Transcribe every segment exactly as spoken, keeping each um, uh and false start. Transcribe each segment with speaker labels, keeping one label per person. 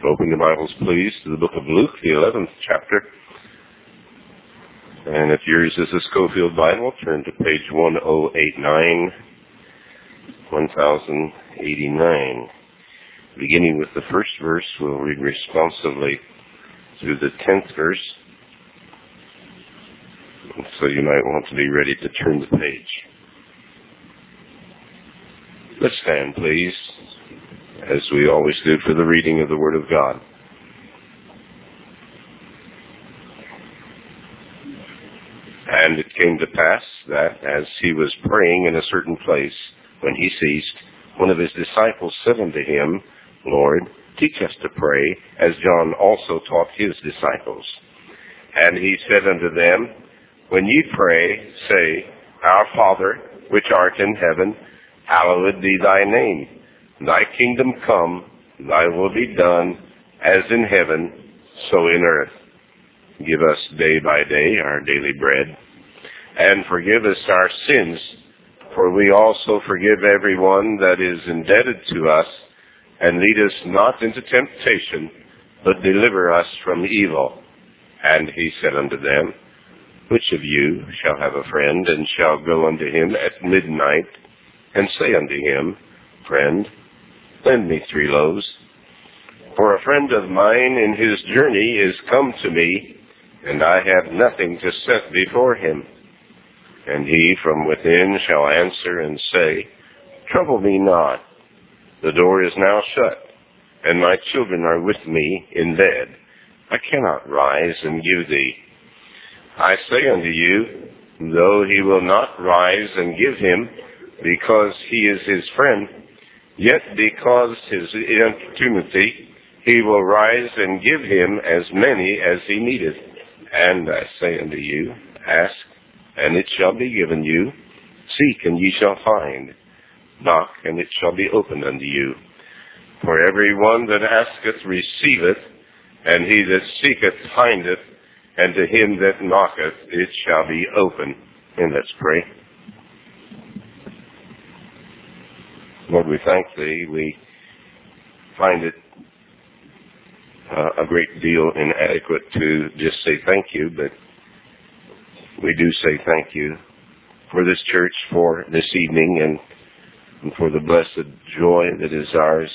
Speaker 1: Open your Bibles, please, to the book of Luke, the eleventh chapter. And if yours is a Schofield Bible, turn to page ten eighty-nine, ten eighty-nine. Beginning with the first verse, we'll read responsively through the tenth verse. So you might want to be ready to turn the page. Let's stand, please, as we always do for the reading of the Word of God. And it came to pass that as he was praying in a certain place, when he ceased, one of his disciples said unto him, Lord, teach us to pray, as John also taught his disciples. And he said unto them, When ye pray, say, Our Father, which art in heaven, hallowed be thy name. Thy kingdom come, thy will be done, as in heaven, so in earth. Give us day by day our daily bread, and forgive us our sins, for we also forgive everyone that is indebted to us, and lead us not into temptation, but deliver us from evil. And he said unto them, Which of you shall have a friend, and shall go unto him at midnight, and say unto him, Friend, lend me three loaves, for a friend of mine in his journey is come to me, and I have nothing to set before him. And he from within shall answer and say, Trouble me not, the door is now shut, and my children are with me in bed. I cannot rise and give thee. I say unto you, though he will not rise and give him, because he is his friend, yet because his importunity, he will rise and give him as many as he needeth. And I say unto you, Ask, and it shall be given you. Seek, and ye shall find. Knock, and it shall be opened unto you. For every one that asketh receiveth, and he that seeketh findeth, and to him that knocketh it shall be open. And let's pray. Lord, we thank thee. We find it uh, a great deal inadequate to just say thank you, but we do say thank you for this church, for this evening, and, and for the blessed joy that is ours.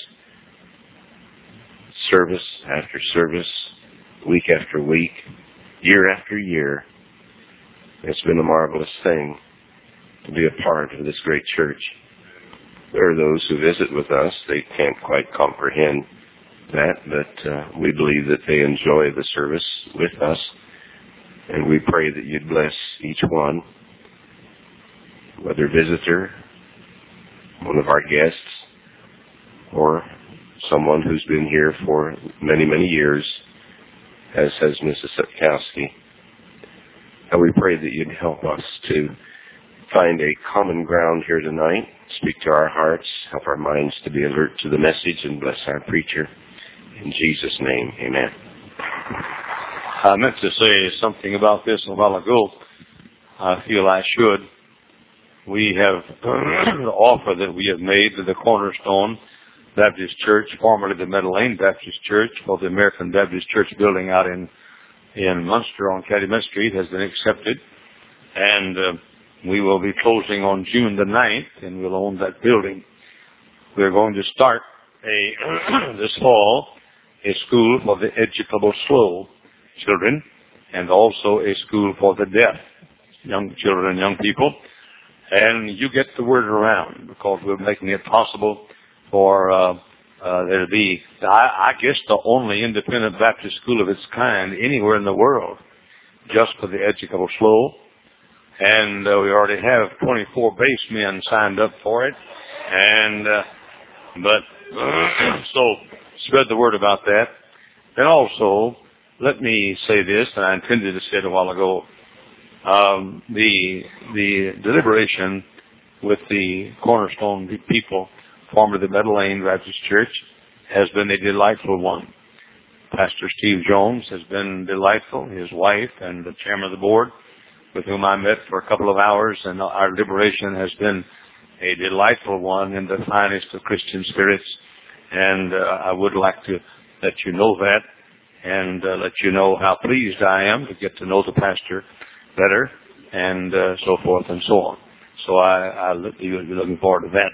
Speaker 1: Service after service, week after week, year after year. It's been a marvelous thing to be a part of this great church. There are those who visit with us. They can't quite comprehend that, but uh, we believe that they enjoy the service with us. And we pray that you'd bless each one, whether visitor, one of our guests, or someone who's been here for many, many years, as has Missus Setkowski. And we pray that you'd help us to find a common ground here tonight, speak to our hearts, help our minds to be alert to the message, and bless our preacher. In Jesus' name, amen.
Speaker 2: I meant to say something about this a while ago. I feel I should. We have the offer that we have made to the Cornerstone Baptist Church, formerly the Meadow Lane Baptist Church, for the American Baptist Church building out in, in Munster on Calumet Street has been accepted. And uh, we will be closing on June the ninth, and we'll own that building. We're going to start a this fall a school for the educable slow children, and also a school for the deaf young children and young people. And you get the word around, because we're making it possible for uh, uh, there to be, I, I guess, the only independent Baptist school of its kind anywhere in the world, just for the educable slow. And uh, we already have twenty-four base men signed up for it. And uh, but so spread the word about that. And also, let me say this, and I intended to say it a while ago. Um, the the deliberation with the Cornerstone people, formerly the Meadow Lane Baptist Church, has been a delightful one. Pastor Steve Jones has been delightful, his wife and the chairman of the board, with whom I met for a couple of hours, and our deliberation has been a delightful one in the finest of Christian spirits. And uh, I would like to let you know that, and uh, let you know how pleased I am to get to know the pastor better, and uh, so forth and so on. So I, I'll be looking forward to that.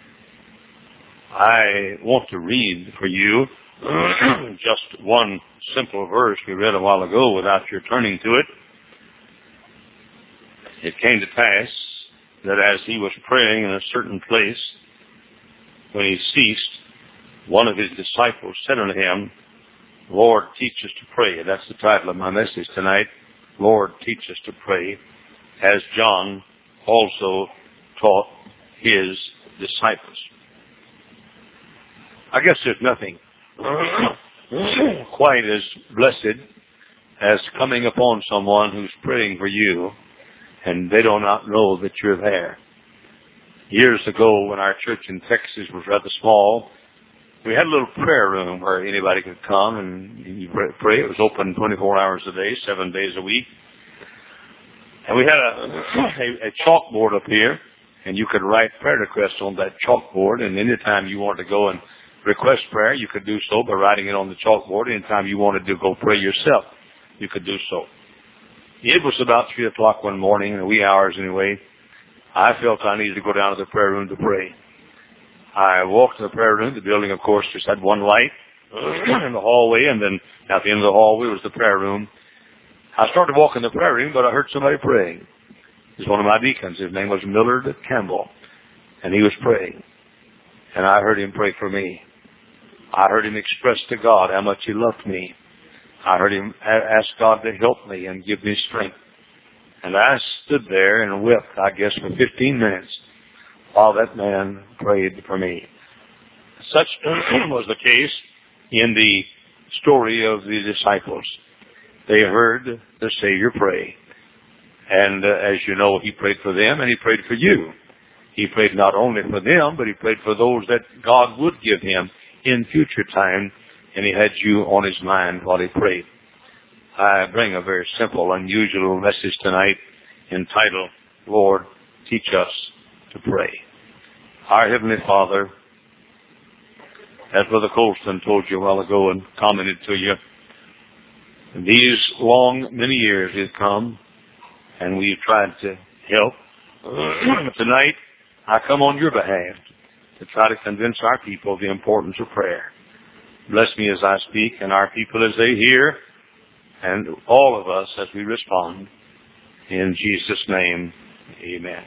Speaker 2: I want to read for you just one simple verse we read a while ago without your turning to it. It came to pass that as he was praying in a certain place, when he ceased, one of his disciples said unto him, Lord, teach us to pray. That's the title of my message tonight. Lord, teach us to pray, as John also taught his disciples. I guess there's nothing quite as blessed as coming upon someone who's praying for you and they do not know that you're there. Years ago, when our church in Texas was rather small, we had a little prayer room where anybody could come and you pray. It was open twenty-four hours a day, seven days a week. And we had a, a, a chalkboard up here, and you could write prayer requests on that chalkboard, and anytime you wanted to go and request prayer, you could do so by writing it on the chalkboard. Anytime you wanted to go pray yourself, you could do so. It was about three o'clock one morning, in the wee hours anyway. I felt I needed to go down to the prayer room to pray. I walked to the prayer room. The building, of course, just had one light in the hallway, and then at the end of the hallway was the prayer room. I started walking the prayer room, but I heard somebody praying. It was one of my deacons. His name was Millard Campbell, and he was praying. And I heard him pray for me. I heard him express to God how much he loved me. I heard him ask God to help me and give me strength. And I stood there and wept, I guess, for fifteen minutes while that man prayed for me. Such was the case in the story of the disciples. They heard the Savior pray. And uh, as you know, he prayed for them and he prayed for you. He prayed not only for them, but he prayed for those that God would give him in future time, and he had you on his mind while he prayed. I bring a very simple, unusual message tonight entitled, Lord, teach us to pray. Our Heavenly Father, as Brother Colston told you a while ago and commented to you, these long, many years have come, and we've tried to help. Tonight, I come on your behalf to try to convince our people of the importance of prayer. Bless me as I speak, and our people as they hear, and all of us as we respond. In Jesus' name, amen.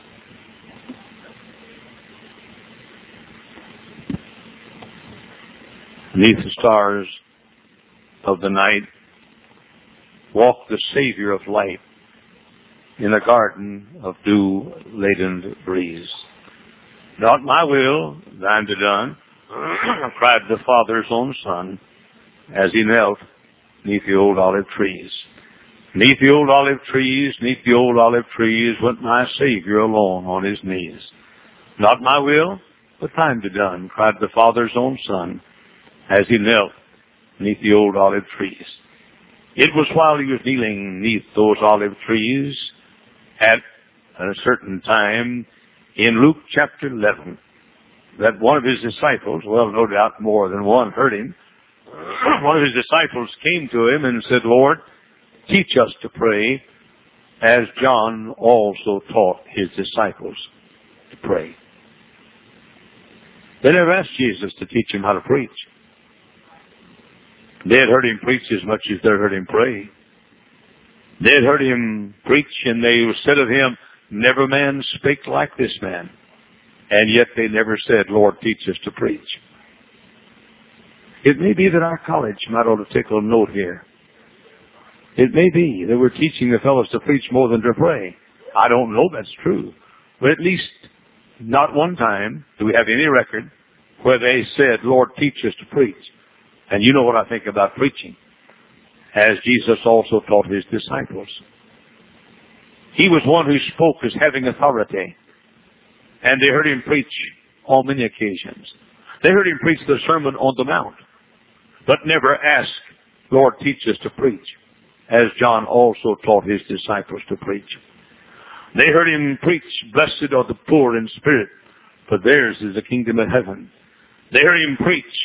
Speaker 2: Beneath the stars of the night walked the Savior of light in a garden of dew-laden breeze. Not my will, thine be done, cried the Father's own Son as he knelt neath the old olive trees. Neath the old olive trees, neath the old olive trees went my Savior alone on his knees. Not my will, but thine be done, cried the Father's own Son as he knelt neath the old olive trees. It was while he was kneeling neath those olive trees at a certain time in Luke chapter eleven that one of his disciples, well, no doubt more than one, heard him. One of his disciples came to him and said, Lord, teach us to pray as John also taught his disciples to pray. They never asked Jesus to teach him how to preach. They had heard him preach as much as they heard him pray. They had heard him preach, and they said of him, never man spake like this man. And yet they never said, Lord, teach us to preach. It may be that our college might ought to take a note here. It may be that we're teaching the fellows to preach more than to pray. I don't know that's true. But at least not one time do we have any record where they said, Lord, teach us to preach. And you know what I think about preaching, as Jesus also taught his disciples. He was one who spoke as having authority, and they heard him preach on many occasions. They heard him preach the Sermon on the Mount, but never asked, Lord, teach us to preach, as John also taught his disciples to preach. They heard him preach, blessed are the poor in spirit, for theirs is the kingdom of heaven. They heard him preach,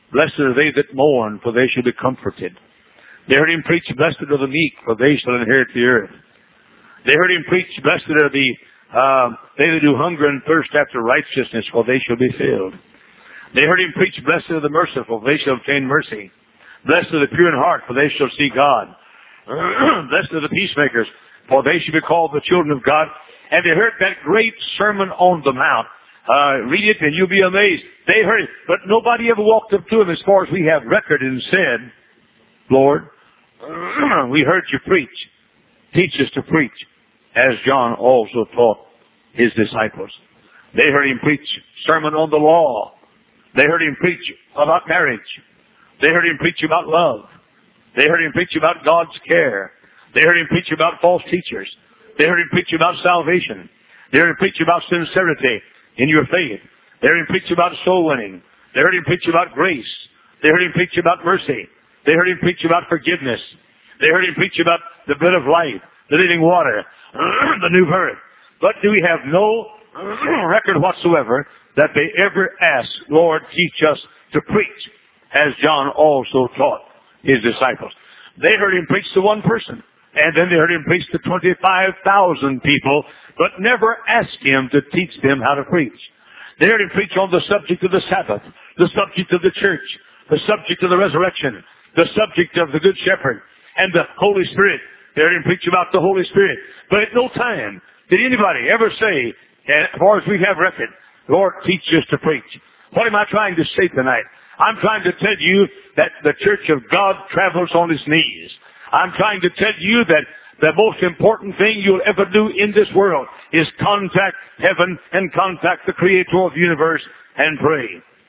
Speaker 2: Blessed are they that mourn, for they shall be comforted. They heard him preach, blessed are the meek, for they shall inherit the earth. They heard him preach, blessed are the uh, they that do hunger and thirst after righteousness, for they shall be filled. They heard him preach, blessed are the merciful, for they shall obtain mercy. Blessed are the pure in heart, for they shall see God. Blessed are the peacemakers, for they shall be called the children of God. And they heard that great Sermon on the Mount. Uh, read it and you'll be amazed. They heard it, but nobody ever walked up to him as far as we have record and said, Lord, we heard you preach. Teach us to preach, as John also taught his disciples. They heard him preach sermon on the law. They heard him preach about marriage. They heard him preach about love. They heard him preach about God's care. They heard him preach about false teachers. They heard him preach about salvation. They heard him preach about sincerity in your faith. They heard him preach about soul winning. They heard him preach about grace. They heard him preach about mercy. They heard him preach about forgiveness. They heard him preach about the bread of life, the living water, the new birth. But do we have no record whatsoever that they ever asked, Lord, teach us to preach, as John also taught his disciples. They heard him preach to one person, and then they heard him preach to twenty-five thousand people, but never asked him to teach them how to preach. They heard him preach on the subject of the Sabbath, the subject of the church, the subject of the resurrection, the subject of the Good Shepherd, and the Holy Spirit. They heard him preach about the Holy Spirit. But at no time did anybody ever say, as far as we have record, Lord, teach us to preach. What am I trying to say tonight? I'm trying to tell you that the church of God travels on its knees. I'm trying to tell you that the most important thing you'll ever do in this world is contact heaven and contact the Creator of the universe and pray.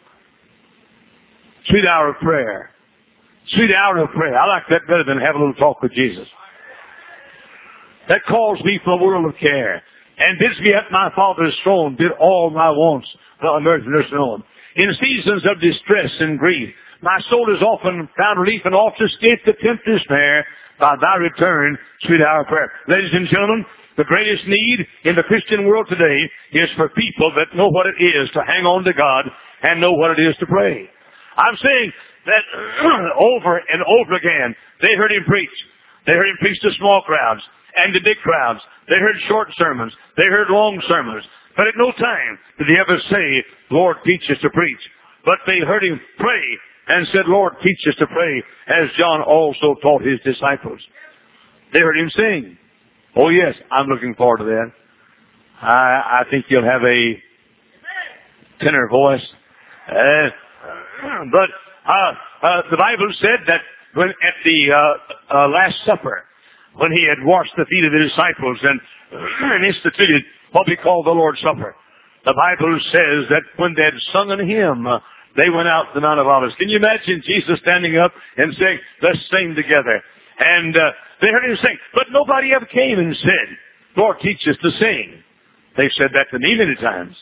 Speaker 2: Sweet hour of prayer. Sweet hour of prayer. I like that better than have a little talk with Jesus. That calls me from a world of care and bids me at my Father's throne, bid all my wants on earth and earth known. In seasons of distress and grief, my soul is often found relief and oft escaped the tempter's snare by thy return, sweet hour of prayer. Ladies and gentlemen, the greatest need in the Christian world today is for people that know what it is to hang on to God and know what it is to pray. I'm saying that over and over again, they heard him preach. They heard him preach to small crowds and to big crowds. They heard short sermons. They heard long sermons. But at no time did he ever say, Lord, teach us to preach. But they heard him pray and said, Lord, teach us to pray, as John also taught his disciples. They heard him sing. Oh, yes, I'm looking forward to that. I, I think you'll have a tenor voice. Uh, but uh, uh, the Bible said that when at the uh, uh, Last Supper, when he had washed the feet of the disciples and, and instituted what we call the Lord's Supper, the Bible says that when they had sung a hymn, uh, they went out to the Mount of Olives. Can you imagine Jesus standing up and saying, let's sing together? And uh, they heard him sing. But nobody ever came and said, Lord, teach us to sing. They've said that to me many times.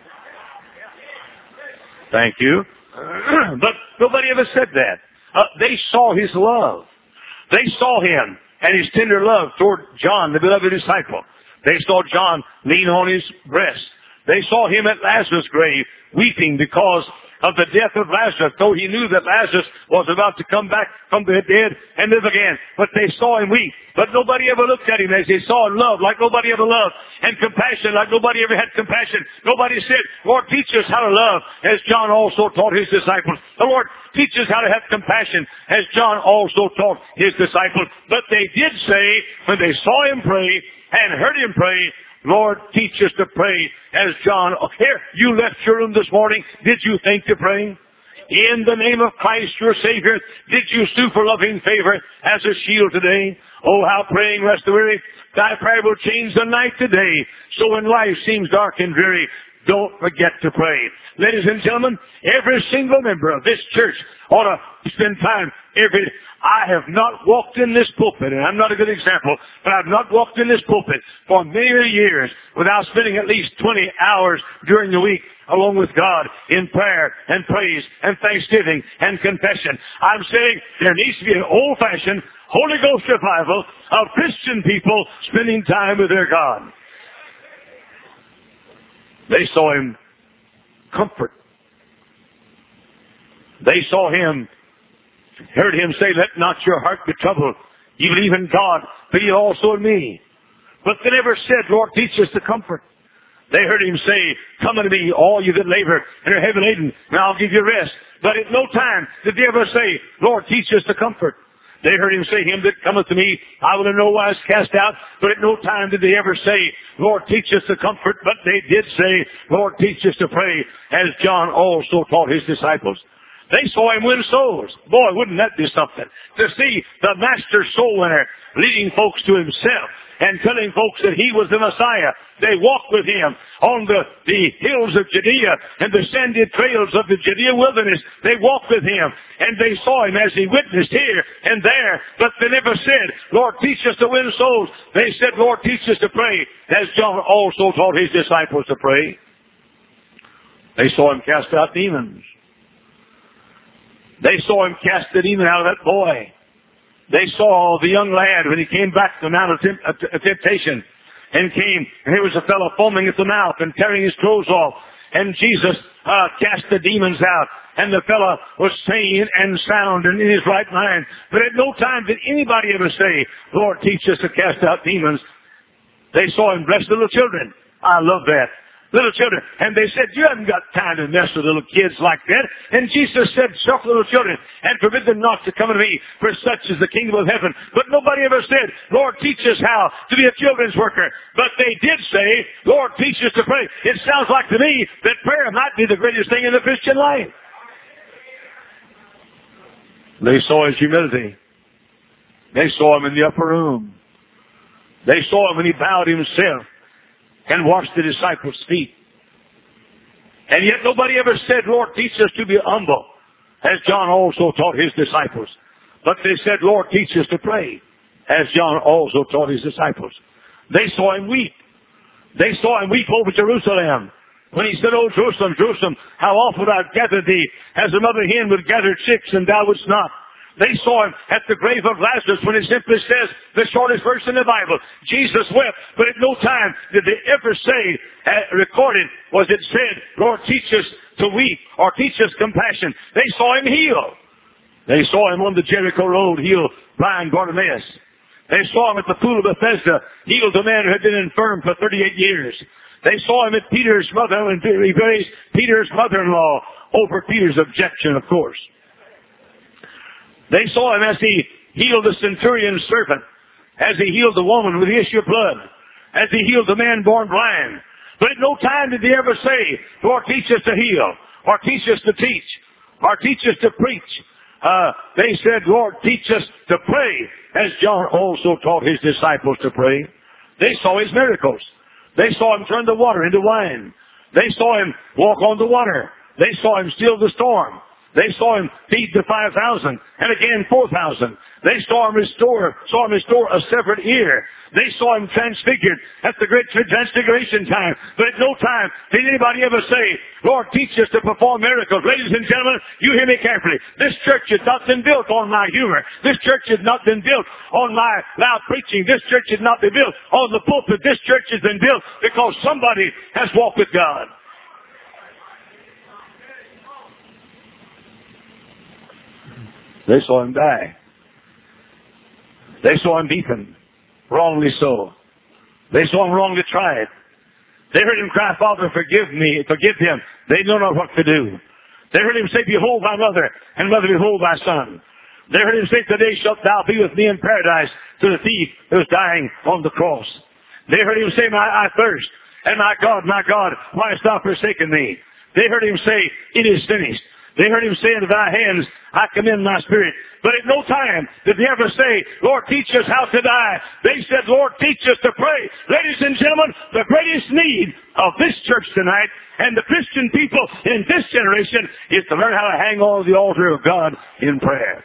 Speaker 2: Thank you. But nobody ever said that. Uh, they saw his love. They saw him and his tender love toward John, the beloved disciple. They saw John lean on his breast. They saw him at Lazarus' grave weeping because of the death of Lazarus, though he knew that Lazarus was about to come back from the dead and live again. But they saw him weep. But nobody ever looked at him as they saw him love like nobody ever loved, and compassion like nobody ever had compassion. Nobody said, Lord, teach us how to love, as John also taught his disciples. The Lord, teach us how to have compassion, as John also taught his disciples. But they did say, when they saw him pray and heard him pray, Lord, teach us to pray as John. Oh, here, you left your room this morning. Did you think to pray? In the name of Christ, your Savior, did you sue for loving favor as a shield today? Oh, how praying rests the weary. Thy prayer will change the night today. So when life seems dark and dreary, don't forget to pray. Ladies and gentlemen, every single member of this church ought to spend time every I have not walked in this pulpit, and I'm not a good example, but I've not walked in this pulpit for many, many years without spending at least twenty hours during the week along with God in prayer and praise and thanksgiving and confession. I'm saying there needs to be an old-fashioned Holy Ghost revival of Christian people spending time with their God. They saw him comfort. They They saw him, heard him say, let not your heart be troubled. You believe in God, believe also in me. But they never said, Lord, teach us to comfort. They heard him say, come unto me, all you that labor and are heavy laden, and I'll give you rest. But at no time did they ever say, Lord, teach us to comfort. They heard him say, him that cometh to me, I will in no wise cast out. But at no time did they ever say, Lord, teach us to comfort. But they did say, Lord, teach us to pray, as John also taught his disciples. They saw him win souls. Boy, wouldn't that be something? To see the master soul winner leading folks to himself and telling folks that he was the Messiah. They walked with him on the, the hills of Judea and the sandy trails of the Judea wilderness. They walked with him and they saw him as he witnessed here and there. But they never said, Lord, teach us to win souls. They said, Lord, teach us to pray, as John also taught his disciples to pray. They saw him cast out demons. They saw him cast the demon out of that boy. They saw the young lad when he came back to the Mount of Temptation and came, and here was a fellow foaming at the mouth and tearing his clothes off. And Jesus uh, cast the demons out, and the fellow was sane and sound and in his right mind. But at no time did anybody ever say, Lord, teach us to cast out demons. They saw him bless little children. I love that. Little children. And they said, you haven't got time to mess with little kids like that. And Jesus said, suffer little children and forbid them not to come unto me, for such is the kingdom of heaven. But nobody ever said, Lord, teach us how to be a children's worker. But they did say, Lord, teach us to pray. It sounds like to me that prayer might be the greatest thing in the Christian life. They saw his humility. They saw him in the upper room. They saw him when he bowed himself and washed the disciples' feet. And yet nobody ever said, Lord, teach us to be humble, as John also taught his disciples. But they said, Lord, teach us to pray, as John also taught his disciples. They saw him weep. They saw him weep over Jerusalem. When he said, Oh, Jerusalem, Jerusalem, how often I've gathered thee, as a mother hen would gather chicks, and thou wouldst not. They saw him at the grave of Lazarus when it simply says, the shortest verse in the Bible, Jesus wept. But at no time did they ever say, uh, recorded, was it said, Lord, teach us to weep or teach us compassion. They saw him heal. They saw him on the Jericho road heal blind Bartimaeus. They saw him at the pool of Bethesda heal the man who had been infirm for thirty-eight years. They saw him at Peter's mother, and he raised Peter's mother-in-law over Peter's objection, of course. They saw him as he healed the centurion's servant, as he healed the woman with the issue of blood, as he healed the man born blind. But at no time did they ever say, Lord, teach us to heal, or teach us to teach, or teach us to preach. Uh, they said, Lord, teach us to pray, as John also taught his disciples to pray. They saw his miracles. They saw him turn the water into wine. They saw him walk on the water. They saw him still the storm. They saw him feed the five thousand, and again four thousand. They saw him restore, saw him restore a severed ear. They saw him transfigured at the great transfiguration time. But at no time did anybody ever say, Lord, teach us to perform miracles. Ladies and gentlemen, you hear me carefully. This church has not been built on my humor. This church has not been built on my loud preaching. This church has not been built on the pulpit. This church has been built because somebody has walked with God. They saw him die. They saw him beaten, wrongly so. They saw him wrongly tried. They heard him cry, Father, forgive me, forgive him. They know not what to do. They heard him say, behold thy mother, and mother, behold thy son. They heard him say, today shalt thou be with me in paradise, to the thief who was dying on the cross. They heard him say, my, I thirst, and my God, my God, why hast thou forsaken me? They heard him say, it is finished. They heard him say, into thy hands I commend my spirit. But at no time did they ever say, Lord, teach us how to die. They said, Lord, teach us to pray. Ladies and gentlemen, the greatest need of this church tonight and the Christian people in this generation is to learn how to hang on to the altar of God in prayer.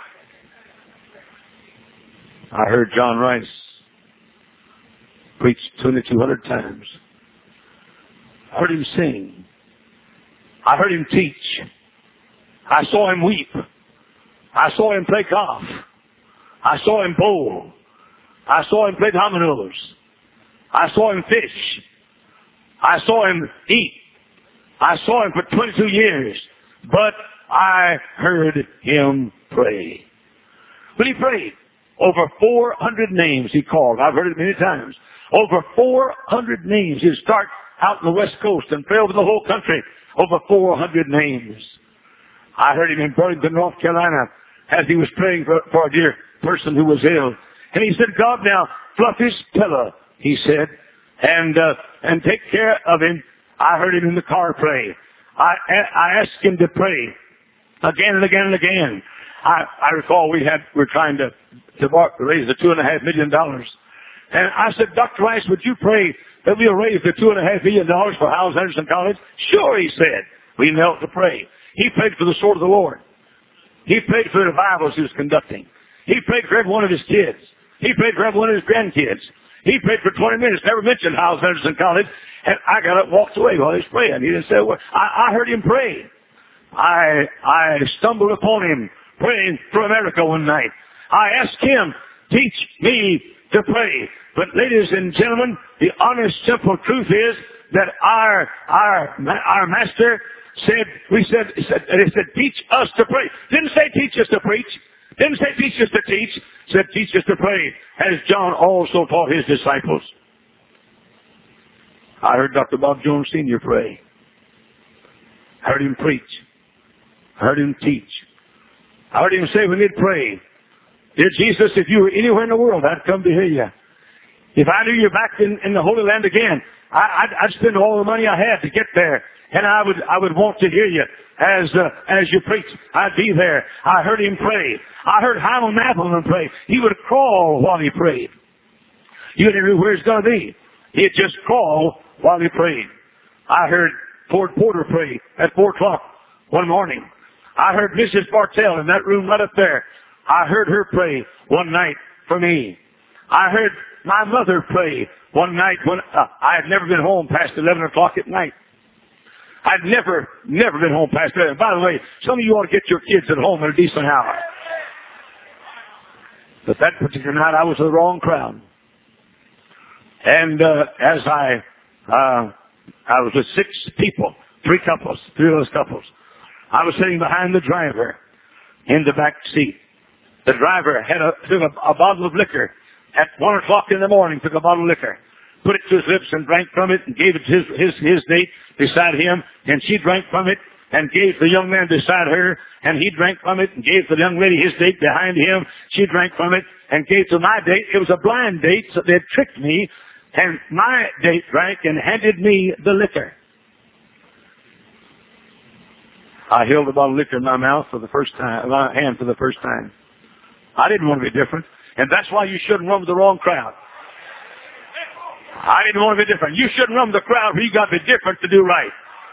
Speaker 2: I heard John Rice preach twenty-two hundred times. I heard him sing. I heard him teach. I saw him weep. I saw him play golf. I saw him bowl. I saw him play dominoes. I saw him fish. I saw him eat. I saw him for twenty-two years. But
Speaker 3: I heard him pray. When he prayed, over four hundred names he called. I've heard it many times. Over four hundred names. He'd start out in the West Coast and pray over the whole country. Over four hundred names. I heard him in Burlington, North Carolina, as he was praying for, for a dear person who was ill. And he said, God, now, Fluffy's pillow, he said, and uh, and take care of him. I heard him in the car pray. I, I asked him to pray again and again and again. I, I recall we had, we were trying to, to raise the two and a half million dollars. And I said, Doctor Rice, would you pray that we'll raise the two and a half million dollars for Howells Anderson College? Sure, he said. We knelt to pray. He prayed for the sword of the Lord. He prayed for the revivals he was conducting. He prayed for every one of his kids. He prayed for every one of his grandkids. He prayed for twenty minutes, never mentioned Howells Anderson College, and I got up and walked away while he was praying. He didn't say a word. I, I heard him pray. I, I stumbled upon him praying for America one night. I asked him, teach me to pray. But ladies and gentlemen, the honest, simple truth is that our, our, our master said, we said, said, he said, teach us to pray. Didn't say teach us to preach. Didn't say teach us to teach. Said teach us to pray, as John also taught his disciples. I heard Doctor Bob Jones Senior pray. I heard him preach. I heard him teach. I heard him say when he'd pray, dear Jesus, if you were anywhere in the world, I'd come to hear you. If I knew you back in, in the Holy Land again, I, I'd, I'd spend all the money I had to get there. And I would, I would want to hear you as, uh, as you preach. I'd be there. I heard him pray. I heard Hyman Matheson pray. He would crawl while he prayed. You didn't know where he's going to be. He'd just crawl while he prayed. I heard Ford Porter pray at four o'clock one morning. I heard Missus Bartell in that room right up there. I heard her pray one night for me. I heard my mother pray one night when uh, I had never been home past eleven o'clock at night. I'd never, never been home past eleven. By the way, some of you ought to get your kids at home at a decent hour. But that particular night, I was with the wrong crowd. And uh, as I, uh, I was with six people, three couples, three of those couples. I was sitting behind the driver in the back seat. The driver had a, took a, a bottle of liquor at one o'clock in the morning. Took a bottle of liquor, put it to his lips, and drank from it, and gave it to his his his date beside him, and she drank from it, and gave the young man beside her, and he drank from it, and gave the young lady his date behind him. She drank from it, and gave to my date. It was a blind date, so they had tricked me, and my date drank and handed me the liquor. I held a bottle of liquor in my mouth for the first time, my hand for the first time. I didn't want to be different, and that's why you shouldn't run with the wrong crowd. I didn't want to be different. You shouldn't run with the crowd where you got to be different to do right.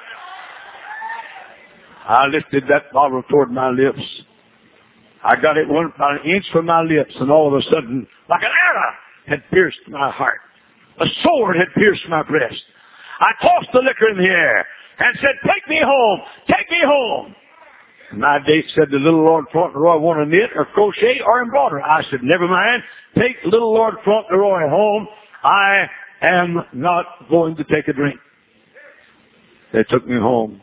Speaker 3: I lifted that bottle toward my lips. I got it one about an inch from my lips, and all of a sudden, like an arrow had pierced my heart. A sword had pierced my breast. I tossed the liquor in the air and said, take me home, take me home. And my date said, the little Lord Fauntleroy want to knit or crochet or embroider. I said, never mind, take little Lord Fauntleroy home. I am not going to take a drink. They took me home.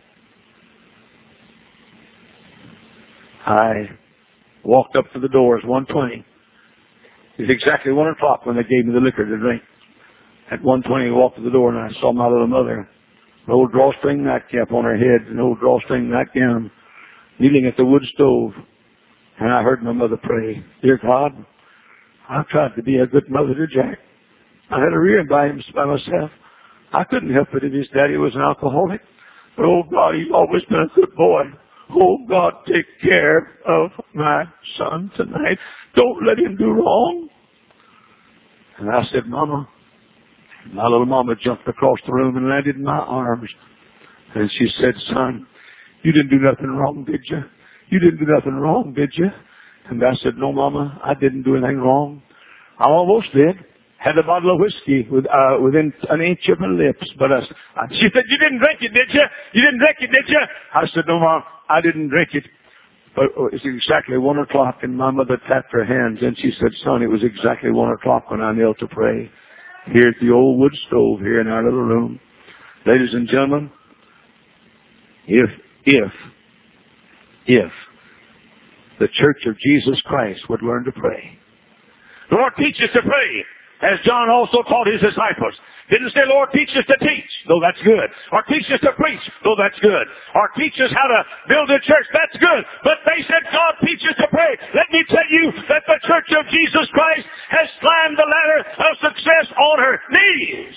Speaker 3: I walked up to the doors, one twenty. It was exactly one o'clock when they gave me the liquor to drink. At one twenty, I walked to the door and I saw my little mother, an old drawstring nightcap on her head, an old drawstring nightgown, kneeling at the wood stove. And I heard my mother pray, dear God, I've tried to be a good mother to Jack. I had a rearing by him by myself. I couldn't help it if his daddy was an alcoholic. But oh God, he's always been a good boy. Oh God, take care of my son tonight. Don't let him do wrong. And I said, Mama, my little mama jumped across the room and landed in my arms. And she said, son, you didn't do nothing wrong, did you? You didn't do nothing wrong, did you? And I said, no, Mama, I didn't do anything wrong. I almost did. Had a bottle of whiskey with, uh, within an inch of my lips. But I, she said, you didn't drink it, did you? You didn't drink it, did you? I said, no, Mom, I didn't drink it. But it's exactly one o'clock, and my mother tapped her hands, and she said, son, it was exactly one o'clock when I knelt to pray here at the old wood stove here in our little room. Ladies and gentlemen, if, if if the Church of Jesus Christ would learn to pray. The Lord, teach us to pray, as John also taught his disciples. Didn't say, Lord, teach us to teach, though that's good. Or teach us to preach, though that's good. Or teach us how to build a church, that's good. But they said, God, teach us to pray. Let me tell you that the Church of Jesus Christ has climbed the ladder of success on her knees.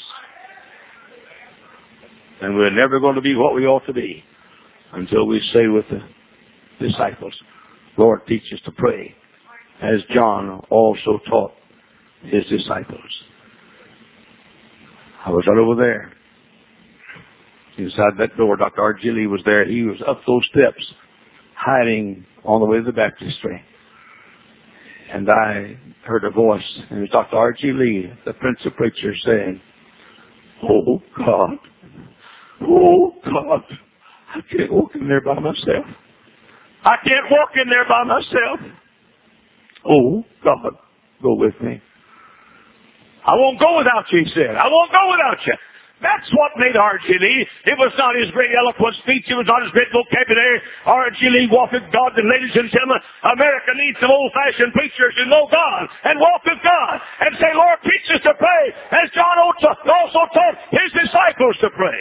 Speaker 3: And we're never going to be what we ought to be until we say with the disciples, Lord, teach us to pray, as John also taught his disciples. I was right over there. Inside that door, Doctor R G Lee was there. He was up those steps, hiding on the way to the baptistry. And I heard a voice, and it was Doctor R G Lee, the Prince of Preachers, saying, oh, God, oh, God, I can't walk in there by myself. I can't walk in there by myself. Oh, God, go with me. I won't go without you, he said. I won't go without you. That's what made R G Lee. It was not his great eloquent speech. It was not his great vocabulary. R G Lee walked with God. And ladies and gentlemen, America needs some old-fashioned preachers who know God and walk with God and say, Lord, teach us to pray, as John also taught his disciples to pray.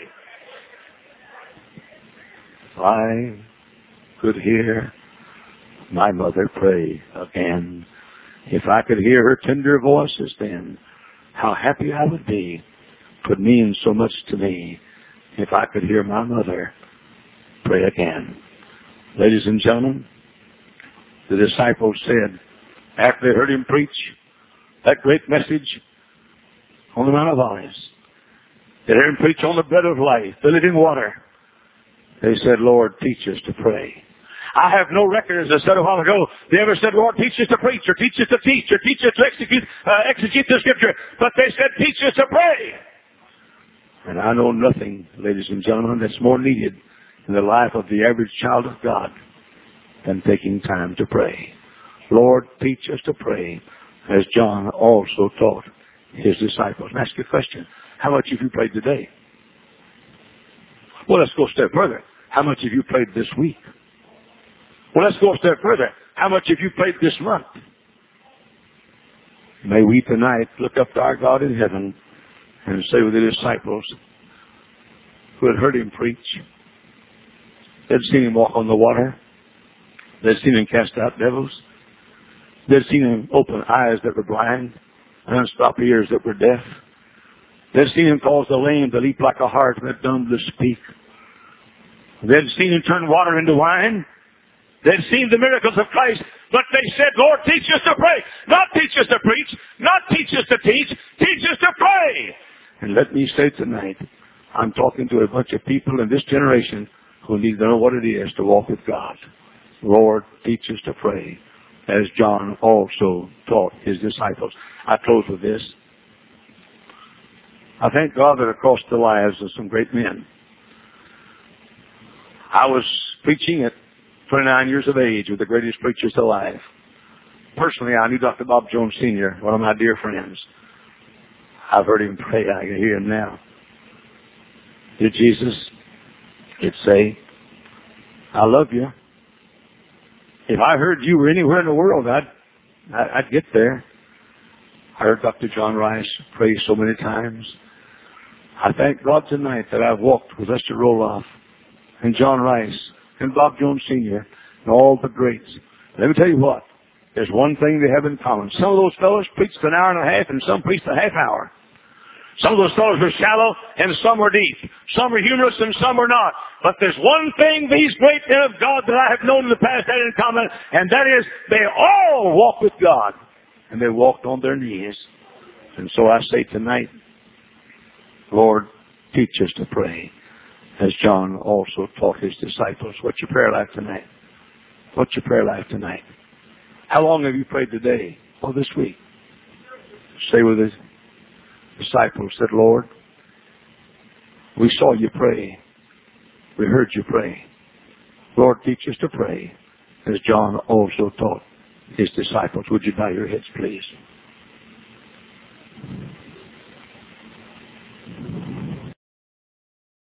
Speaker 3: If I could hear my mother pray again, if I could hear her tender voices then, how happy I would be. Could mean so much to me if I could hear my mother pray again. Ladies and gentlemen, the disciples said, after they heard him preach that great message on the Mount of Olives, they heard him preach on the bread of life, the living water, they said, Lord, teach us to pray. I have no record, as I said a while ago, they ever said, Lord, teach us to preach, or teach us to teach, or teach us to execute, uh, execute the Scripture. But they said, teach us to pray. And I know nothing, ladies and gentlemen, that's more needed in the life of the average child of God than taking time to pray. Lord, teach us to pray, as John also taught his disciples. And ask you a question. How much have you prayed today? Well, let's go a step further. How much have you prayed this week? Well, let's go a step further. How much have you prayed this month? May we tonight look up to our God in heaven and say with the disciples who had heard him preach, they'd seen him walk on the water, they'd seen him cast out devils, they'd seen him open eyes that were blind and unstop ears that were deaf, they'd seen him cause the lame to leap like a hart and the dumb to speak, they'd seen him turn water into wine, they'd seen the miracles of Christ, but they said, Lord, teach us to pray. Not teach us to preach, not teach us to teach, teach us to pray. And let me say tonight, I'm talking to a bunch of people in this generation who need to know what it is to walk with God. Lord, teach us to pray, as John also taught his disciples. I close with this. I thank God that across the lives of some great men. I was preaching at twenty-nine years of age with the greatest preachers alive. Personally, I knew Doctor Bob Jones Senior, one of my dear friends. I've heard him pray. I can hear him now. Dear Jesus, he'd say, I love you. If I heard you were anywhere in the world, I'd, I'd get there. I heard Doctor John Rice pray so many times. I thank God tonight that I've walked with Lester Roloff and John Rice and Bob Jones Senior and all the greats. Let me tell you what, there's one thing they have in common. Some of those fellows preached an hour and a half and some preached a half hour. Some of those fellows were shallow and some were deep. Some were humorous and some were not. But there's one thing these great men of God that I have known in the past had in common, and that is they all walked with God. And they walked on their knees. And so I say tonight, Lord, teach us to pray, as John also taught his disciples. What's your prayer life tonight? What's your prayer life tonight? How long have you prayed today or this week? Say with his disciples, said, Lord, we saw you pray. We heard you pray. Lord, teach us to pray, as John also taught his disciples. Would you bow your heads, please?